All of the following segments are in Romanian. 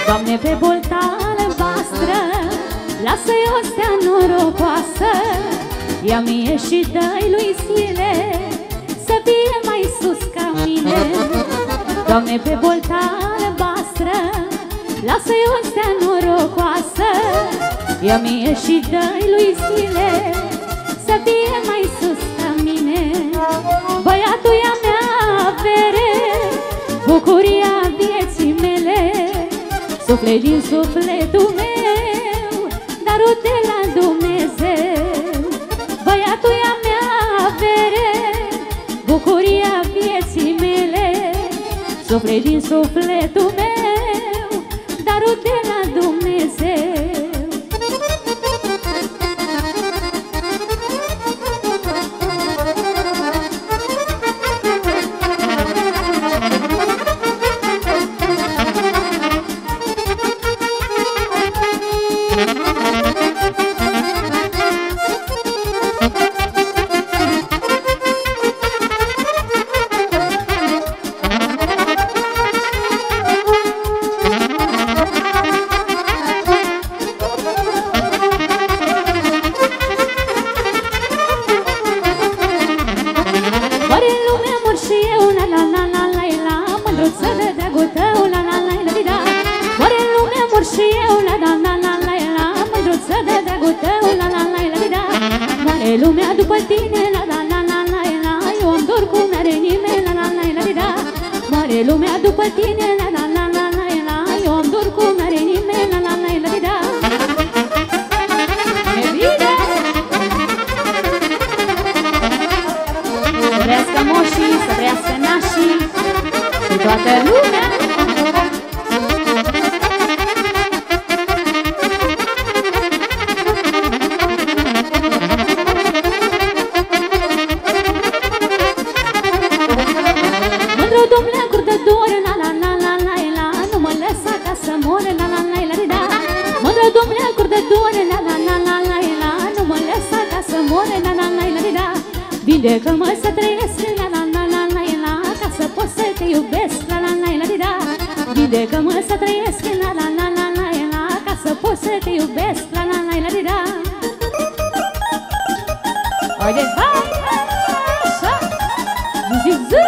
Doamne, pe bolta albastră, lasă-i o stea norocoasă. Ia mie și dă-i lui Sile să fie mai sus ca mine. Doamne, pe bolta albastră, lasă-i o stea norocoasă. Ia mie și dă-i lui Sile să fie mai sus ca mine. Băiatul ia mea avere, bucuria vieții mele, suflet din sufletul meu, darul de la Dumnezeu. Băiatul ia mea avere, bucuria vieții mele, suflet din sufletul meu, darul de la Dumnezeu. Lumea după tine, la la la la la la, eu îmi dor cum n-are nimeni, la la la la la. Mare lumea după tine, la la la la la la, eu îmi dor cum n-are nimeni, la la la la la. E bine! Să trăiască moșii, să trăiască nașii și toată lumea. Vindecă-mă să trăiesc, la la la la la la, ca să pot să te iubesc, la la la la la. Vindecă-mă să trăiesc, la la la la la la, ca să pot să te iubesc, la la la la la. Haide, hai, așa, zi, zi.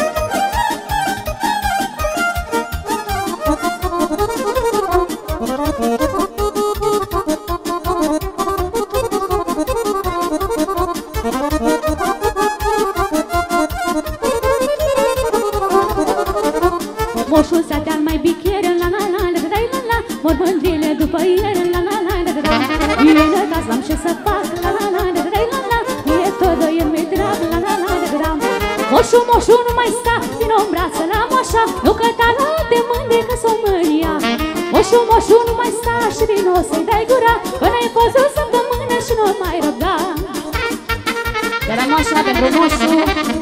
Moșul sateal mai bichier, la la la la la la la, mor mândrile după el, la la la la la la. E năcaz, n-am ce să fac, la la la la la la la, e tot el mi-e drag, la la la la la. Moșul, moșul nu mai sta, vino în brață la moșa, nu căta la de mândre că s-o mânia. Moșul, moșul nu mai sta și vino să-i dai gura, că n-ai fost o săptămână și nu mai răbda. De la moșa pentru moșul.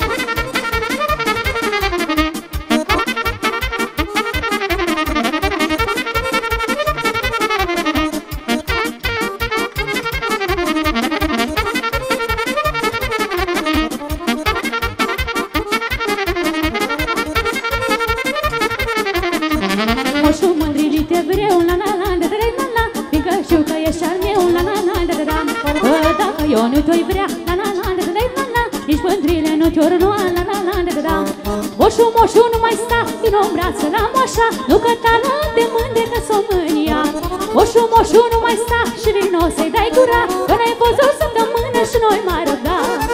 Eu nu te-o vrea, la la la la la la la, nici mândrile nu te-o rănua, la la la la la. Moșul, moșul nu mai sta, vino în brață la moșa, nu căta la de mândre că s-o mânia. Moșul, moșul nu mai sta și vino să-i dai gura, că n-ai fost o săptămână și noi mai răbda.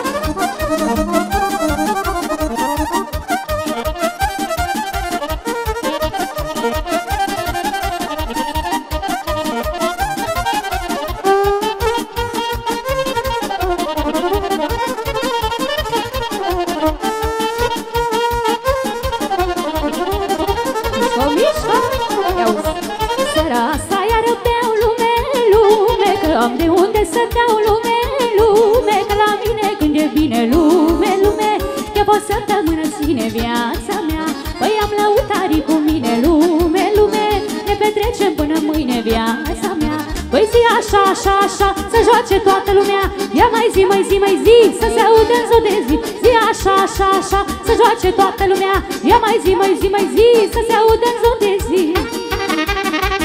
Am de unde să dau lume, lume, că la mine când e bine, lume, lume, că pot să tămânăține viața mea. Păi am lăutarii cu mine, lume, lume, ne petrecem până mâine viața mea. Păi zi așa, așa, așa, să joace toată lumea, ia mai zi, mai zi, mai zi, să se audă în zon de zi. Zi așa, așa, așa, să joace toată lumea, ia mai zi, mai zi, mai zi, să se audă în zon de zi.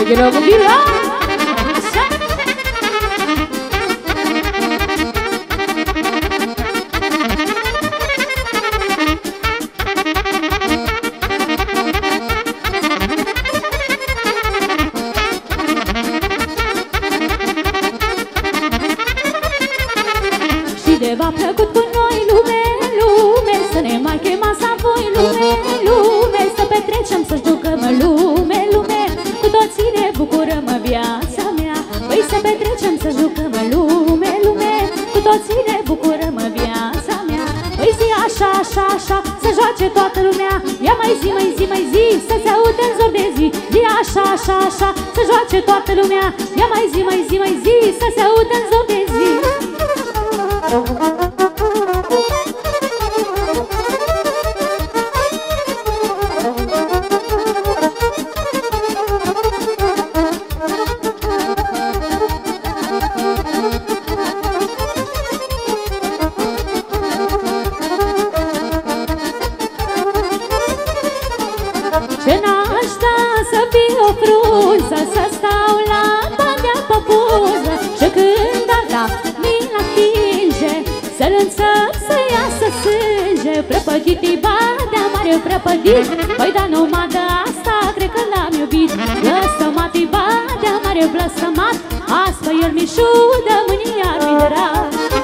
Bugila, bugila! Așa! Și de v-a plăcut cu noi lume, lume, să ne mai chemați apoi lume, lume, să petrecem, să jucăm lume, lume, cu toții ne bucurăm viața mea. Păi să petrecem, să jucăm lume, lume, cu toții ne bucurăm viața mea. Păi zi așa, așa, așa, să joace toată lumea. Ia mai zi, mai zi, mai zi, să se audă în zor de zi. Zi așa, așa, așa, să joace toată lumea. Ia mai zi, mai zi, mai zi, să se audă în zor de zi. Ce n-aș da să fiu o frunză, să stau la bandea pe buză. Și când ar da mi-l atinge, să-l înțep să iasă sânge. Prăpădit-i bandea mare, prăpădit, păi da numai de asta cred că l-am iubit. Blăstămat-i bandea mare, blăstămat, azi pe el mișu de mâini ar mi drag.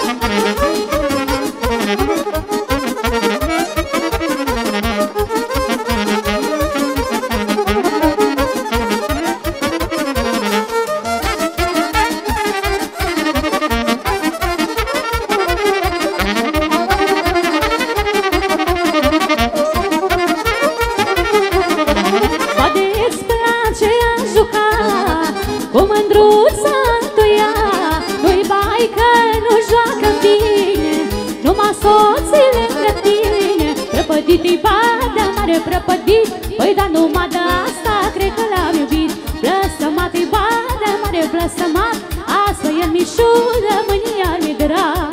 Cu mândruța tu ea, nu-i bai că nu joacă bine, numai soții lângă tine. Prăpădit-i bandea mare, prăpădit, păi da numai de asta cred că l-am iubit. Blăstămat-i bandea mare, blăstămat, azi pe el mișu de mâini ar mi drag.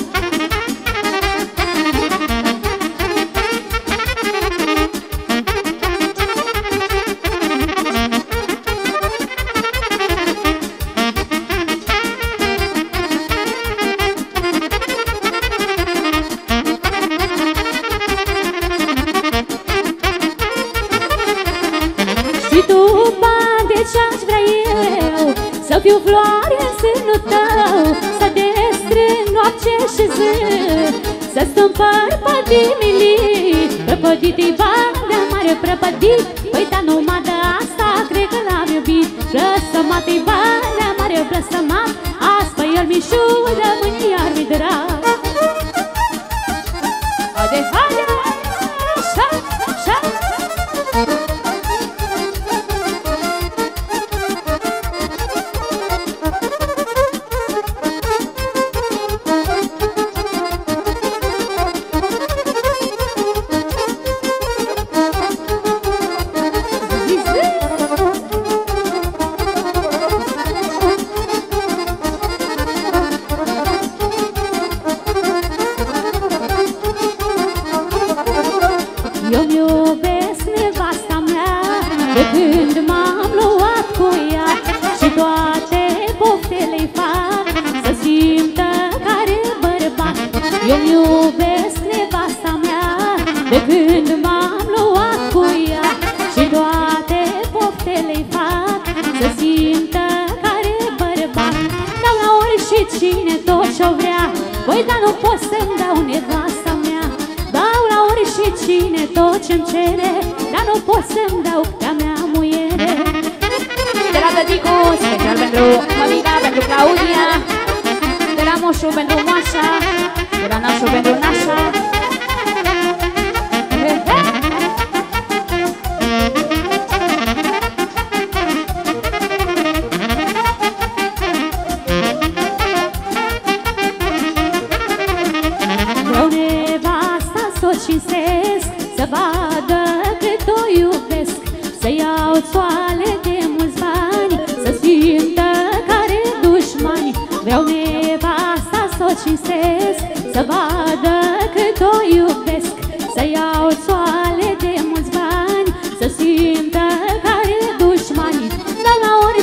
Și tu, bande, ce-aș vrea eu, să fiu floare în sânul tău, să te strâng noapte și zi, să stăm părpădit milii. Prăpădit-i bandea mare, prăpădit, păi da numai de asta cred că l-am iubit. Blăstămat-i bandea mare, blăstămat, azi pe el mișu de mâini ar mi drag. Haide, haide, așa, așa. Eu-mi iubesc nevasta mea de când m-am luat cu ea, și toate poftele-i fac să simtă care bărbat. Eu-mi iubesc nevasta mea de când m-am luat cu ea, și toate poftele-i fac să simtă care bărbat. Dau la oricine tot ce-o vrea, păi dar nu pot să-mi dau nevasta mea. Dau la oricine tot ce-mi cere, dar nu pot să-mi dau de-a mea muiere. De la tăticu, special pentru mămica, pentru Claudia, de la moșu pentru moașa, de la nașu pentru nașa. Vreau nevasta să o cinstesc, să vadă cât o iubesc, să iau țoale de mulți bani, să simtă care dușmani. Vreau nevasta să o cinstesc, să vadă cât o iubesc, să iau țoale de mulți bani, să simtă care dușmani. Dar la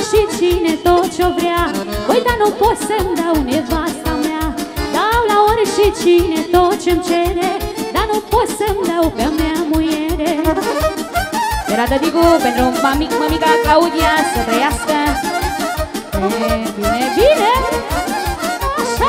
ce-o vrea. Băi, dar nu pot să-mi dau nevasta mea. Dau la ori și cine tot ce-mi cere, dar nu pot să-mi dau pe-a mea muiere. Era tăticu pentru mămica Claudia să trăiască. Bine, bine! Așa!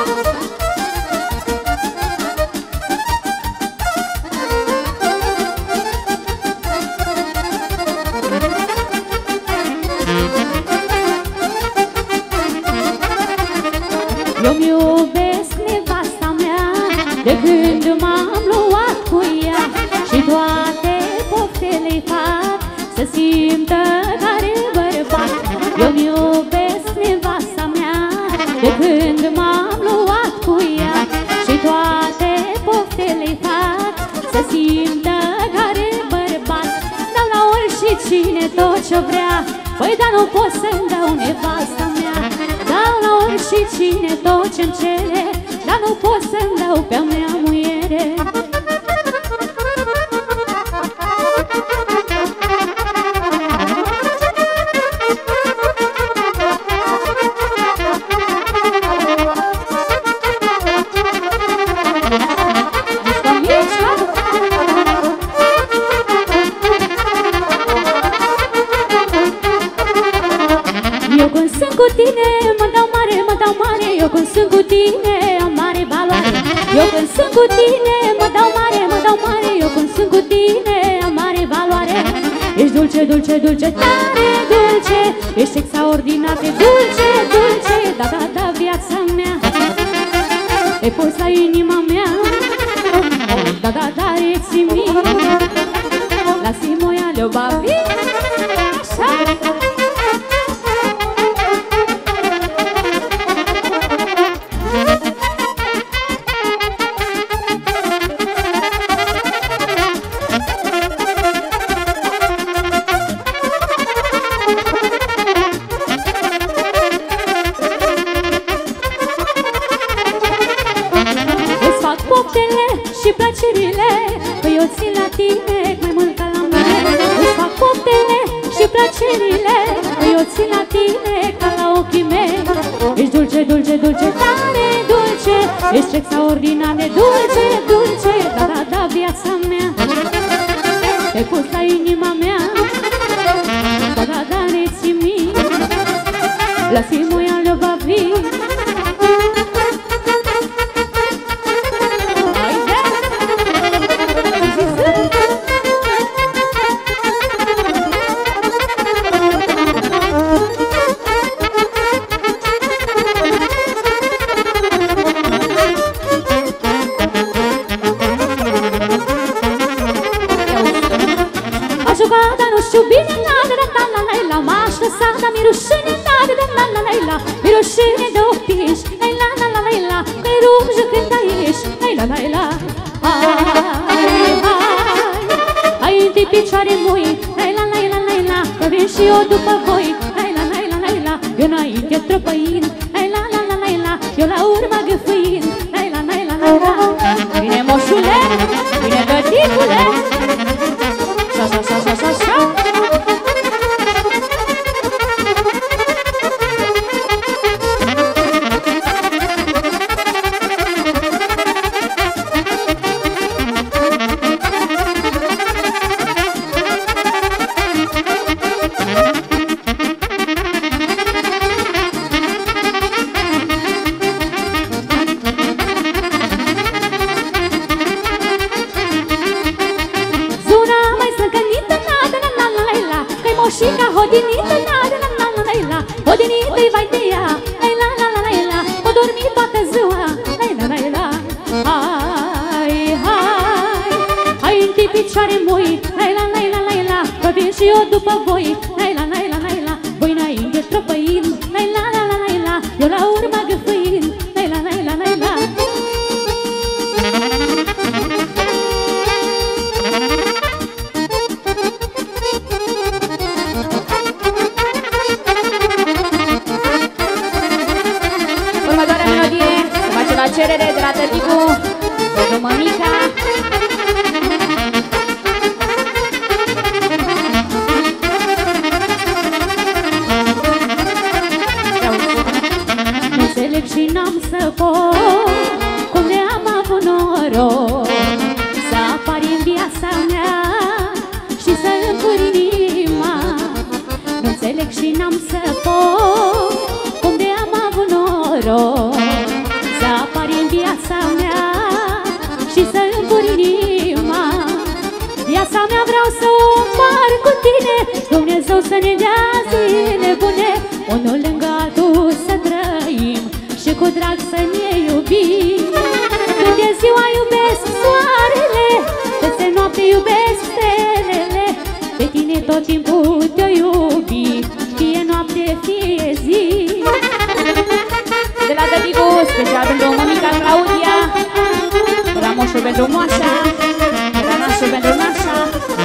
Eu-mi iubesc nevasta mea de când m-am luat cu ea și toate poftele-i fac să simtă care bărbat. Eu-mi iubesc nevasta mea de când m-am luat cu ea și toate poftele-i fac să simtă care bărbat. Dau la ori și cine tot ce-o vrea. Păi, dar nu pot să-mi dau nevasta mea. Dau la ori și cine tot ce-mi cere, dar nu pot să-mi dau pe-a mea muiere. Eu când sunt cu tine mă dau mare, mă dau mare. Eu când sunt cu tine am mare valoare. Eu când sunt cu tine mă dau mare, mă dau mare. Eu când sunt cu tine am mare valoare. Ești dulce, dulce, dulce, tare dulce. Ești extraordinar de dulce, dulce. Da, da, da, viața mea. Te poți la inima mea. Da, da, da, reții-mi. Lasă-i moia любови. Așa. Și plăcerile, că eu țin la tine mai mult ca la mine. Îți fac poftele și plăcerile, că eu țin la tine ca la ochii mei. Ești dulce, dulce, dulce, tare dulce. Ești extraordinar de dulce, dulce. Da, da, da, viața mea. Te-ai pus la inima mea. Da, da, da, reții-mi. Lasă-i moia любови. Dar nu știu bine, la m-aș lăsa, dar mi-e rușine, mi-e rușine de ochiși, la, că-i rujă când aici, la, hai întâi picioare mui, la, că vin și eu după voi, la, eu înainte trăpăind, la, eu la urmă gâfâind, la, vine moșule, vine tăticule. Așa. Moșica hodinită, la, hodinită-i vai de ea, la, o dormi toată ziua, la, hai întâi picioare mui, la, că vin și eu după voi, la, voi înainte trăpăind, la, eu la urmă gâfâind, la. pot, cum de am avut noroc să apari în viața mea și să împur inima. Nu înțeleg și n-am să pot, cum de am avut noroc să apari în viața mea și să împur inima. Viața mea vreau să o împart cu tine, Dumnezeu să ne dea zile bune, unul lângă altul să trăim și cu drag să ne iubim. Când e ziua iubesc soarele, peste noapte iubesc stelele, pe tine tot timpul te-o iubi, fie noapte, fie zi. De la Tăticu, special pentru mămica Claudia, de la moșul pentru moașa, de la nașul pentru nașa.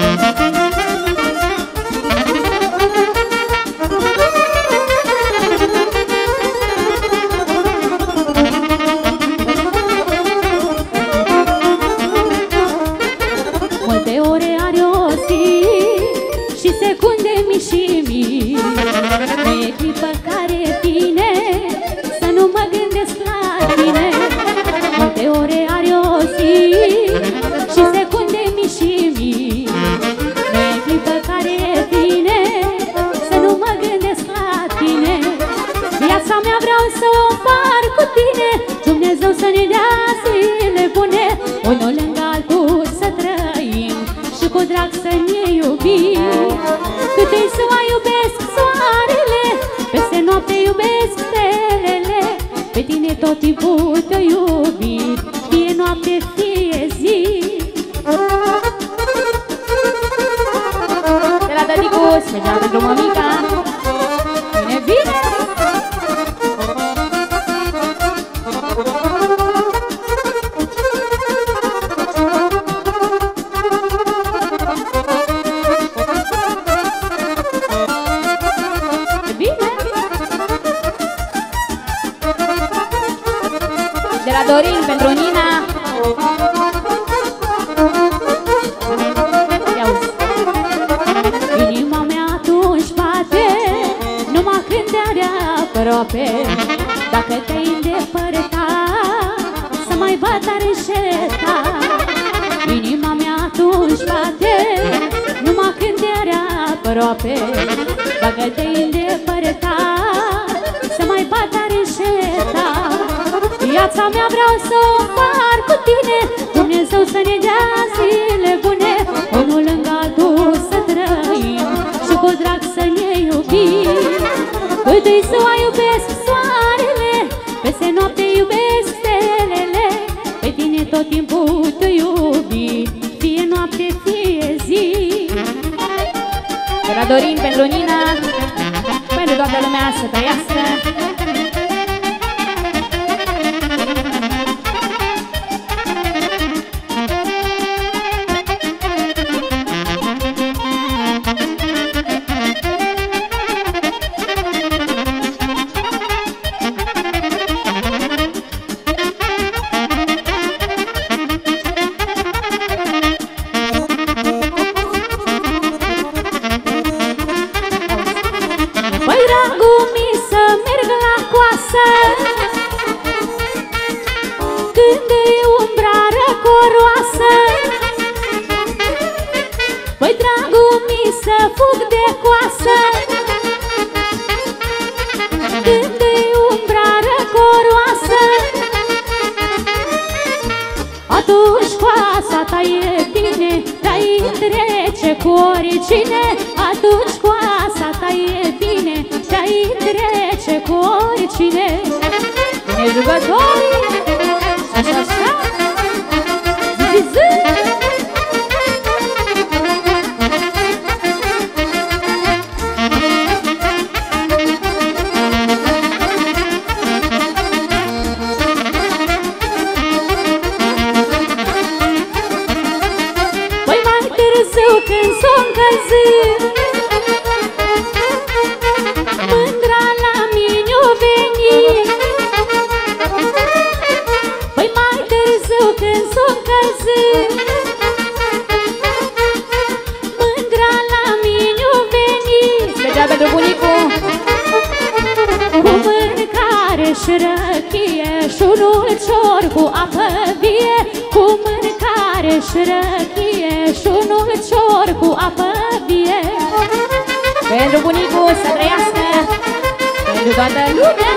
Multe ore are o zi și secunde mii și mii, nu e clipă care vine să nu mă gândesc la tine. Multe ore are o zi și secunde mii și mii, nu e clipă care vine să nu mă gândesc la tine. Viața mea vreau să o împart cu tine, Dumnezeu să ne dea zile bune, unul lângă altul să trăim și cu drag să ne iubim. Cât îi să mai iubesc soarele, peste noapte iubesc stelele, pe tine tot timpul te-o iubi, fie noapte, fie zi. De la Tăticu, special pentru mămica, bine, bine! De la Dorin pentru Nina. Inima mea atunci bate numai când te-are aproape, dacă te-ai îndepărta să mai bat tare șeta. Inima mea atunci bate numai când te-are aproape, dacă te-ai îndepărta să mai bat tare șeta. Viața mea vreau să o împart cu tine, Dumnezeu să ne dea zile bune, unul lângă altul să trăim și cu drag să ne iubim. Cât îi să o iubesc soarele, peste noapte iubesc stelele, pe tine tot timpul te iubi, fie noapte, fie zi. De la Dorin pentru Nina, pentru toată lumea să trăiască. Păi, dragul mi să merg la coasă, când e umbra răcoroasă. Păi, dragul mi să fug de coasă, când e umbra răcoroasă. Atunci coasa ta e bine, dar-i trece cu oricine. Atunci coasa ta e bine, dar-i trece cu oricine. Bine jucătorii, așa, așa, zi, zi, zi. Când s-o încălzit, mândra la mine-o venit. Păi mai târziu când s-o încălzit, mândra la mine-o venit. Special pentru bunicul, cu mâncare și răchie și unul cior cu apă vie, cu mâncare și răchie. Și unul cior cu apă vie. Pentru bunicul să trăiască, pentru toată lumea.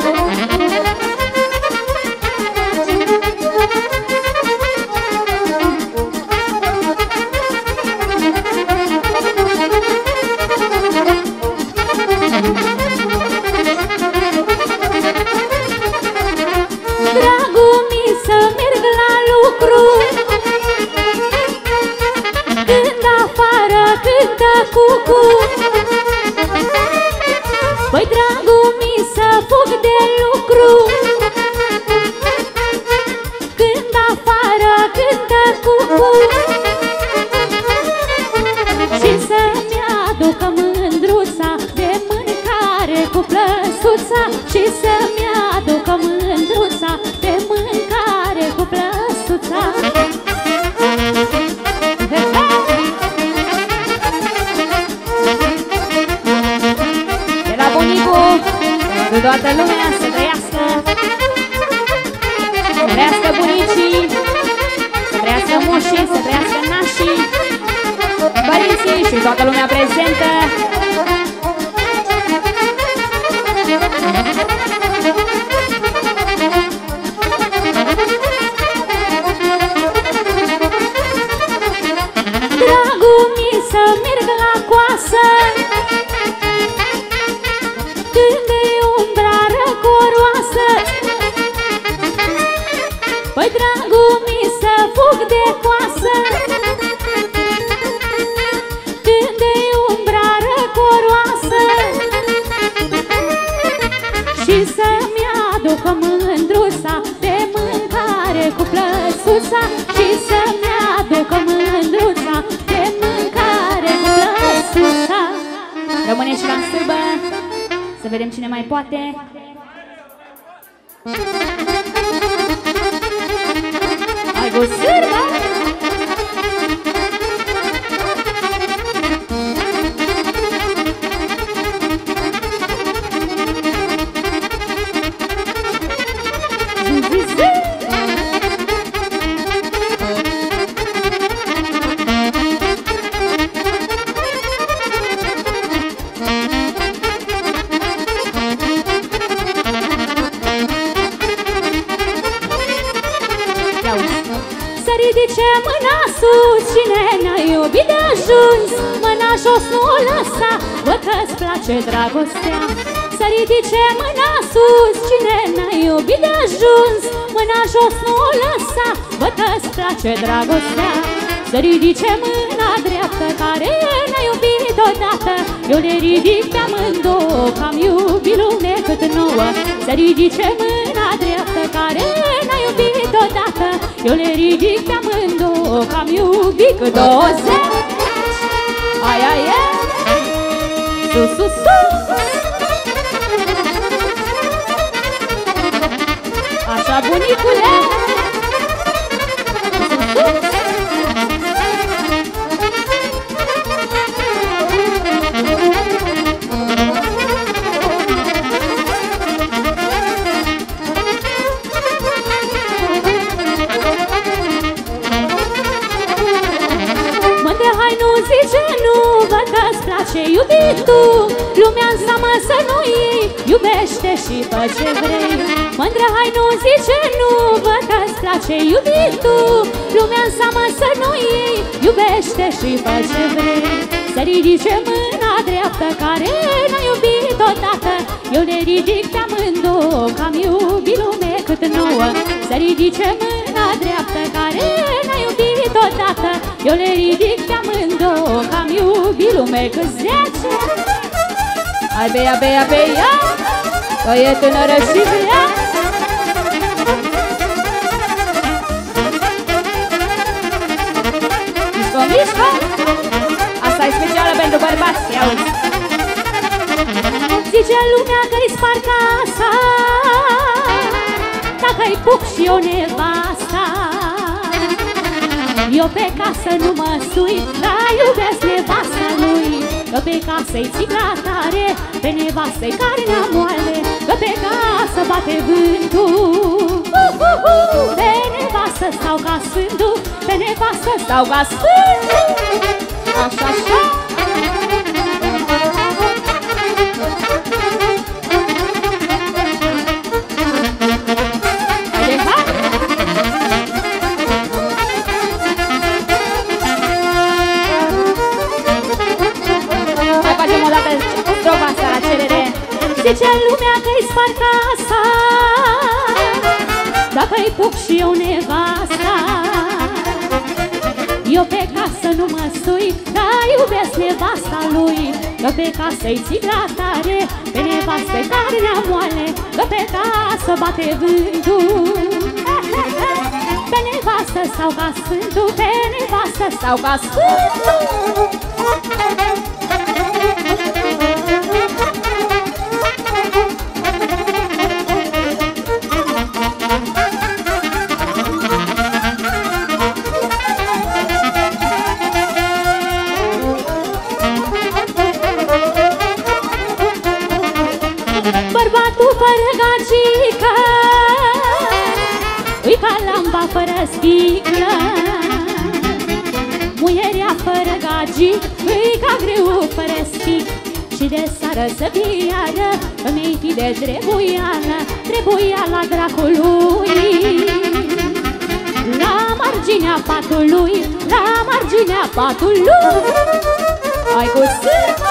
Dragul mi să merg la lucru, când afară cântă cucu. Băi, dragul mi să fug de lucru, când afară cântă cucu. Și să-mi aducă mândruța de mâncare cu plăsuța. Și să-mi aducă mândruța de mâncare cu plăsuța. De la bunicul, cu toată lumea să trăiască. Să trăiască bunicii, să trăiască moșii, să trăiască nașii, părinții și toată lumea prezentă. Dragul mi să merg la coasă, când e umbra răcoroasă. Păi, dragul mi să fug de coasă, când e umbra răcoroasă. Și să-mi aducă mândruța de mâncare cu plăsuța. Și să-mi aducă mândruța de mâncare cu plăsuța. Rămâne și la sârbă, să vedem cine mai poate. Hai cu sârbă! Să ridice mâna sus, cine n-a iubit de ajuns. Mâna jos nu o lăsa, văd că-ți place dragostea. Să ridice mâna sus, cine n-a iubit de ajuns. Mâna jos nu o lăsa, văd că-ți place dragostea. Să ridice mâna dreaptă, care n-a iubit odată. Eu le ridic pe amândouă, că-am iubit lume cât nouă. Să ridice mâna dreaptă, care n-a iubit odată. Eu le ridic pe amândouă, că-am iubit cât 20. Ai, ai, ai, sus, sus, sus. Așa, bunicule. Sus, sus. Zice nu, văd că-ți place iubitul. Lumea înseamnă să nu iei, iubește și fă ce vrei. Mândră, hai nu, zice nu, văd că-ți place iubitul. Lumea înseamnă să nu iei, iubește și fă ce vrei. Să ridice mâna dreaptă, care n-a iubit odată. Eu le ridic pe amândouă, că-am iubit lume cât nouă. Să ridice mâna dreaptă, care n-a iubit odată. Eu le ridic pe amândouă, că-am iubit lume cât 10. Hai, beia, beia, beia, că e tânără și vrea. Mișco, mișco. Asta e specială pentru bărbați, auzi. Zice lumea că-i spar casa, dacă-i pup și eu nevasta. Eu pe casă nu mă sui, dar iubesc nevasta lui. Că pe casă-i țigla tare, pe nevastă-i carnea moale. Că că pe casă bate vântul. Pe nevastă stau ca sfântul, pe nevastă stau ca sfântul. Așa, așa. Zice lumea că-i spart casa, dacă-i puc și eu nevasta. Eu pe casă nu mă sui, dar iubesc nevasta lui. Că pe casă-i țigla tare, pe nevastă-i carnea moale, că pe casă bate vântul. Pe nevastă stau ca sfântul, pe nevastă stau ca sfântul. Bărbatul fără gagică ui ca lamba fără sticlă. Muierea fără gagi ui ca greu fără stic. Și de seară să piară îmi-i fi de trebuială, trebuiala dracului. La marginea patului, la marginea patului. Hai cu sârmă!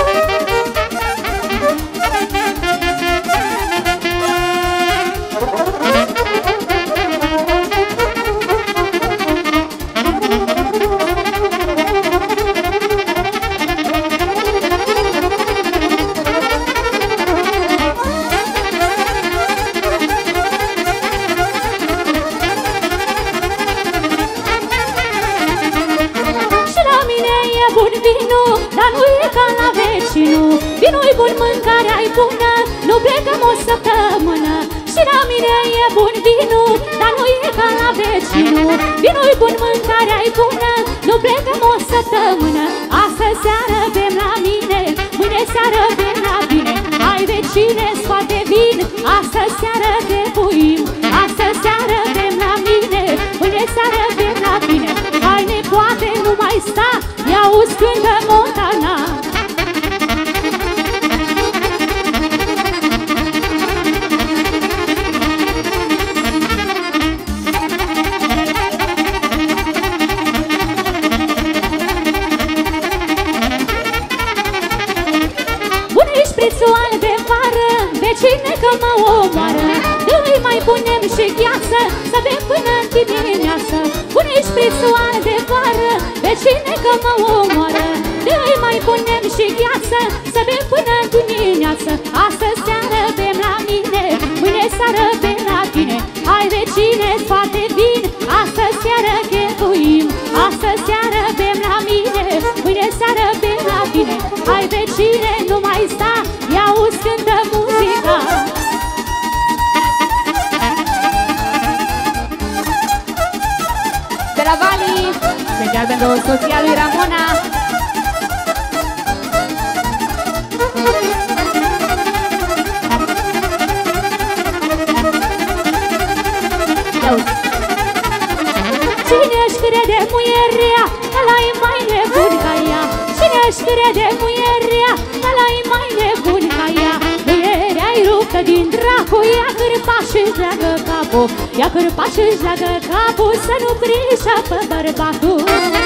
Vinul-i bun, mâncarea-i bună, nu plecăm o săptămână. Și la mine e bun vinul, dar nu e ca la vecinul. Vinul-i bun, mâncarea-i bună, nu plecăm o săptămână. Astăzi seară bem la mine, mâine seară bem la tine. Hai vecine, scoate vin, astăzi seară te puim. Astăzi seară bem la mine, mâine seară bem la tine. Hai nepoate, nu mai sta, i-auzi cântă Montana. Vecine că mă omoară, îi mai punem și gheață, să bem până în dimineață. Pune-i șprițul de vară, vecine că mă omoară, îi mai punem și gheață, să bem până în dimineață. Astăzi seară bem la mine, mâine seară bem la tine. Hai vecine, scoate vin, astăzi seară chefuim. Astăzi seară bem la mine, mâine seară bem la tine. Hai vecine, nu mai sta, i-auzi cântă muzica. De la Vali, special pentru soția lui Ramona. Cine-și crede muierea, ăla-i mai nebun ca ea. Cine-și crede muierea, ăla-i mai nebun ca ea. Muierea-i ruptă din dracu, ia cârpa și-și leagă capul. Ia cârpa și-și leagă capul, să nu priceapă bărbatul.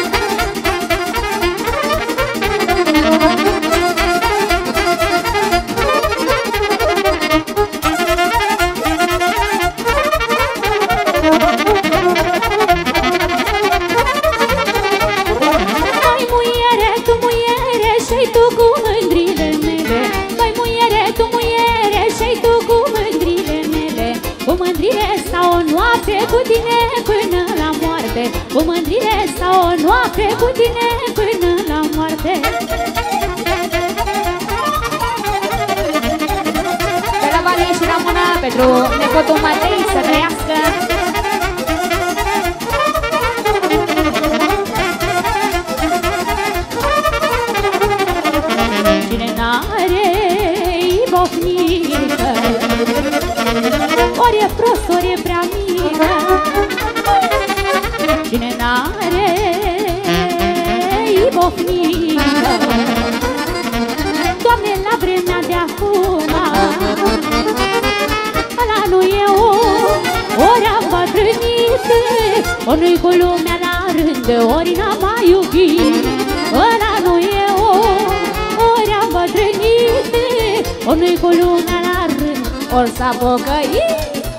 Cu tine până la moarte, cu mândrire sau o noapte, cu tine până la moarte. De la Vali și Ramona pentru nepotul Matei să trăiască. Cine n-are ibofnică ori e prost, ori e prea mică. Cine n-are ibofnică, Doamne, la vremea de acum, ăla nu e om, ori am bătrânit, ori nu-i cu lumea la rând, ori n-am mai iubit. Ăla nu e om, ori am bătrânit, ori nu-i cu lumea la rând, ori s-a pocăit.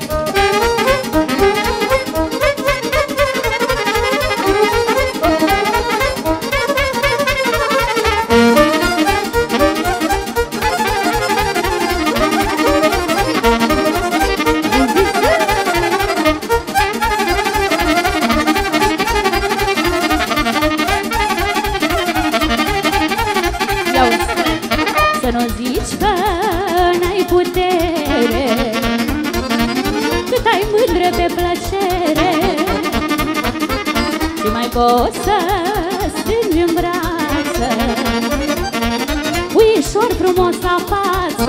Să nu zici că n-ai putere, cât ai mândră pe plăcere, și mai poți să strângi în brață uișor frumos la față.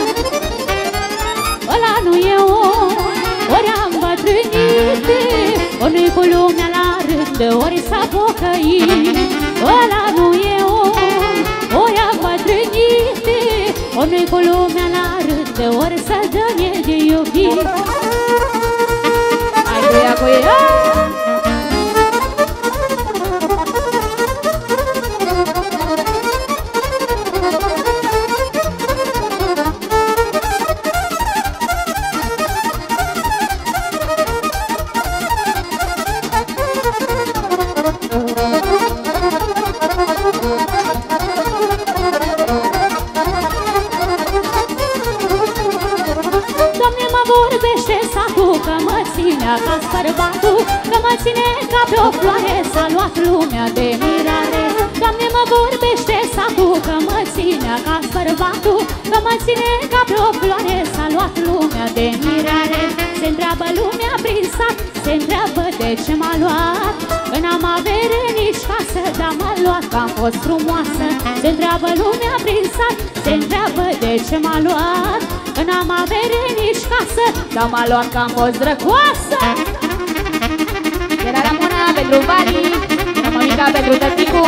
Ăla nu e om, ori am bătrânit, ori nu-i cu lumea la rând, ori s-a pocăit. Ăla nu e om, ori am bătrânit, ori nu-i cu lumea la rând, ori să dă mie de iubit. Hai cu ea, cu ea! Ca spărbatul, că mă ține ca pe o floare, s-a luat lumea de mirare. Doamne, mă vorbește satul, că mă ține ca spărbatul, că mă ține ca pe o floare, s-a luat lumea de mirare. Se întreabă lumea prin sat, se întreabă de ce m-a luat, că n-am avere nici casă, dar m-a luat că am fost frumoasă. Se întreabă lumea prin sat, se întreabă de ce m-a luat, că n-am avere nici casă, dar m-a luat că am fost drăgoasă. Era Ramona pentru Vali, Monica pentru tăticu.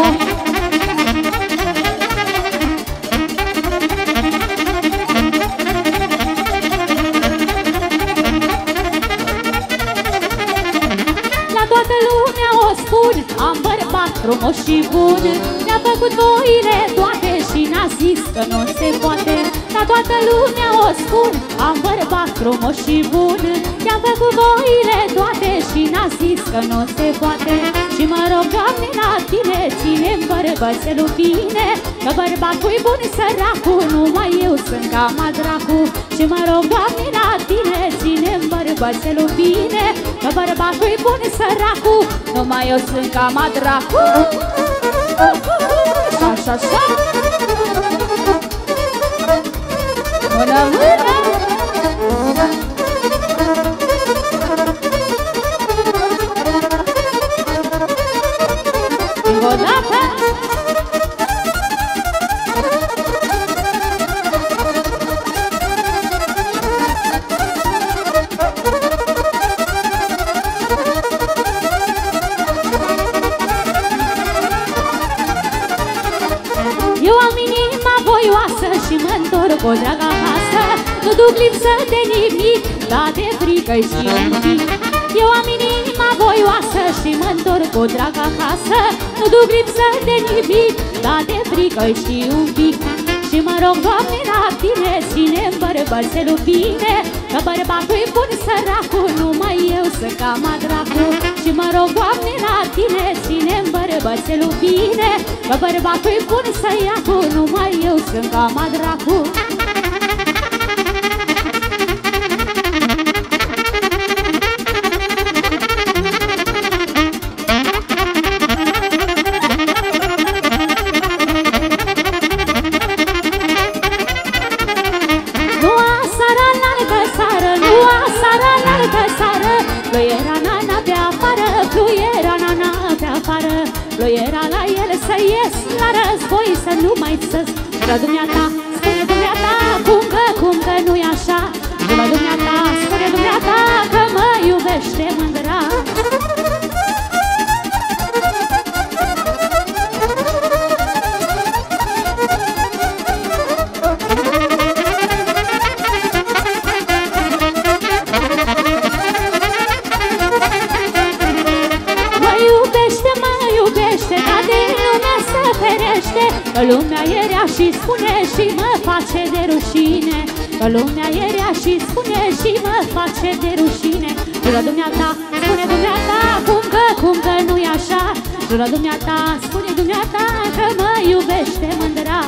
La toată lumea o spun, am bărbat frumos și bun, mi-a făcut voile toate și n-a zis că nu se poate. La toată lumea o spun, am bărbat frumos și bun, mi-a făcut voile toate și n-a zis că nu se poate. Și mă rog, Doamne, la Tine, ține-mi bărbățelul bine, că bărbatul-i bun săracul, numai eu sunt cam a dracu. Și mă rog, Doamne, la Tine, ține-mi bărbățelul bine, că bărbatul-i bun săracul, numai eu sunt cam a dracu. Așa, așa. Mână, mână! Încă o dată! Eu am inima voioasă și mă-ntorc cu drag acasă, nu duc lipsă de nimic, dar de frică și un pic. Eu am inima voioasă și mă-ntorc cu drag acasă, nu duc lipsă de nimic, dar de frică și un pic. Și mă rog, Doamne, la Tine, ține-mi bărbățelul bine, că bărbatul-i bun săracul, numai eu sunt cam a dracu. Și mă rog, Doamne, la Tine, ține-mi bărbățelul bine, că bărbatul-i bun săracul, numai eu sunt cam a dracu. Ploiera la el să ies la război, să nu mai țăs. La dumneata, spune dumneata, cum că nu-i așa. La dumneata, spune dumneata. iubește mândra. Că lumea e rea și spune și mă face de rușine. Că lumea e rea și spune și mă face de rușine. Jură dumneata, spune dumneata, cum că nu-i așa. Jură dumneata, spune dumneata, că mă iubește mândra.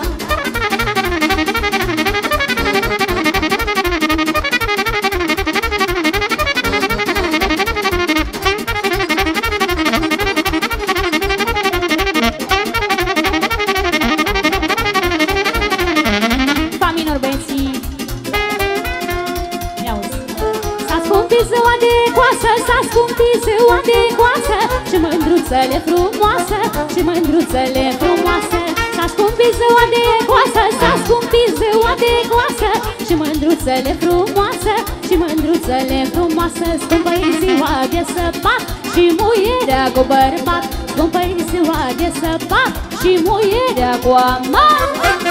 Și mândruțele frumoasă, și mândruțele frumoase. S-a scumpit ziua de coasă, s-a scumpit ziua de coasă. Și mândruțele frumoase, și mândruțele frumoase. Scumpă-i ziua de săpat și muierea cu bărbat. Scumpă-i ziua de săpat și muierea cu amar.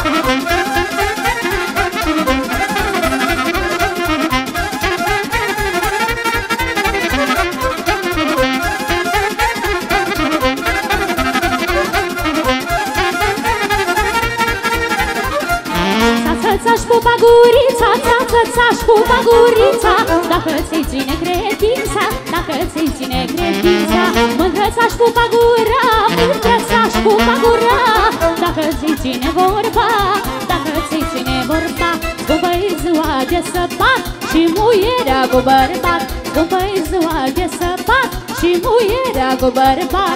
Ța-ți pupa gurița, ța-ți pupa gurița. Dacă ți-i ține credința, dacă ți-i ține credința. Mândră ți-aș pupa gura, mândră ți-aș pupa gura. Dacă ți-i ține vorba, dacă ți-i ține vorba. Scumpă-i ziua de săpat și muierea cu bărbat. Scumpă-i ziua de săpat și muierea cu bărbat.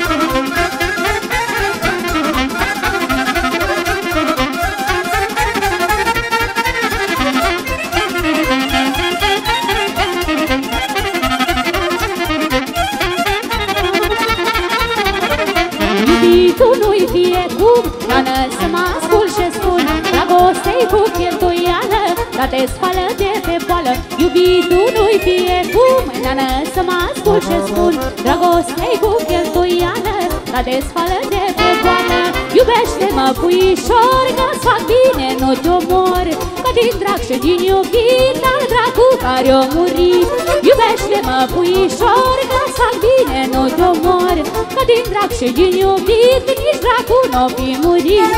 Tu nu-i fie cum, Nană, să mă ascult ce spun. Dragoste-i cu cheltuială, dar te spală de pe boală. Iubitul nu-i fie cum, Nană, să mă ascult ce spun. Dragoste-i cu cheltuială, dar te spală de pe boală. Iubește-mă, puișor, că-ți fac bine, nu te omor. Că din drag și din iubit al dracu care-o murit. Iubește-mă, puișor, că-ți fac bine, nu te omor. Că din drag și din iubit nici dracu n-o fi murit.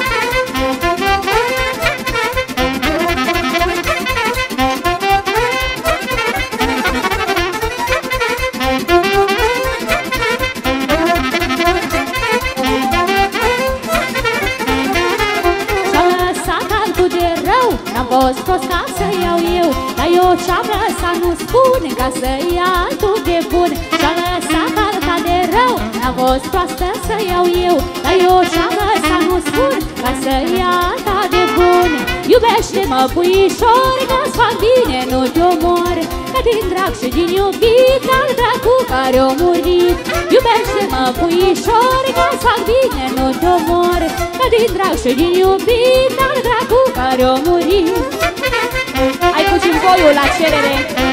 Fost prost ca să iau eu, dar eu și-am lăsat, nu spun, ca să ia altul de bun. Și-am lăsat alta de rău, n-am fost proastă să iau eu, dar eu și-am lăsat, nu spun, ca să ia alta de bun. Iubește-mă, puișor, că-ți fac bine, nu te omor. Că din drag și din iubit al dracu care-o murit. Iubește-mă, puișor, că-ți fac bine, nu te omor. Că din drag și din iubit al dracu care-o murit. Ai puțin voiul la cerere.